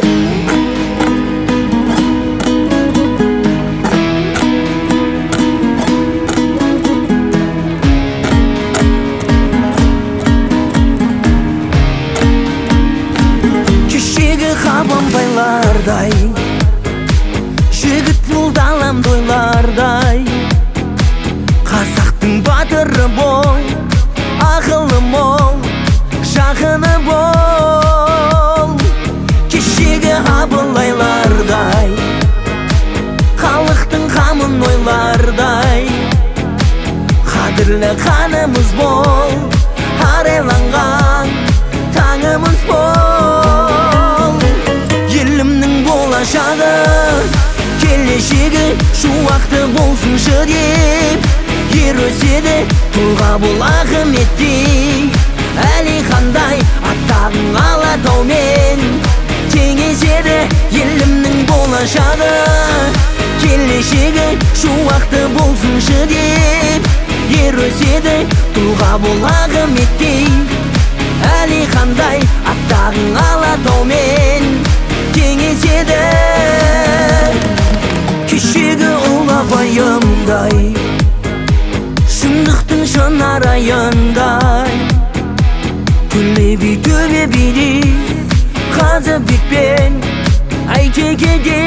Baylarday жігіт болды алам тойлардай қазақтың батыры бол ақылы мол жақыны бол кешегі абылайлардай халықтың қамын ойлардай қадірлі қанымыз бол арайланған таңымыз бол болашағы келешегі шуақты болсыншы деп ер өседі тұлға бол Ахметтей Әлихандай аттағың алатаумен теңеседі елімнің болашағы келешегі шуақты болсыншы деп ер өседі тұлға бол Ахметтей Әлихандай аттағың алатаумен теңеседі кешегі ұлы абайымдай шындықтың шынарайындай күллі би төбе биде Қазыбек пен Әйтекедей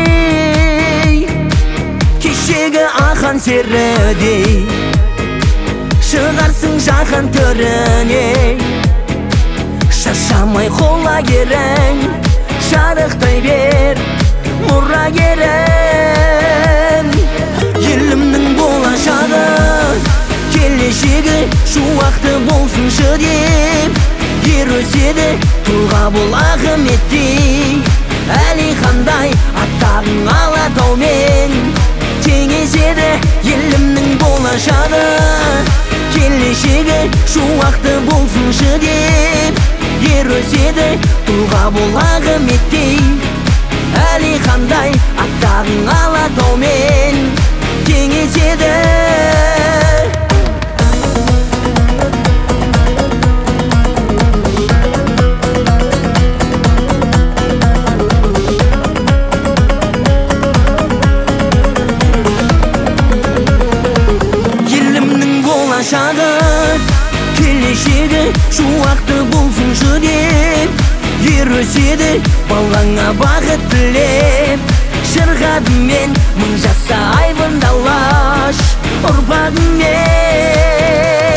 кешегі ахан серідей шығарсың жаһан төріне шаршамай қолагерің шарықтай бер мұрагерің елімнің болашағы келешегі шуақты болсыншы деп ер өседі тұлға бол Ахметтей Әлихандай аттағың алатаумен теңеседі елімнің болашағы келешегі шуақты болсыншы деп ер өседі тұлға бол Ахметтей Әлихандай аттағың алатаумен теңеседі елімнің болашағы келешегі шуақты болсыншы деп ер өседі балаңа бақыт тілеп шырғадымен мың жаса айбындалаш ұрпағыңмен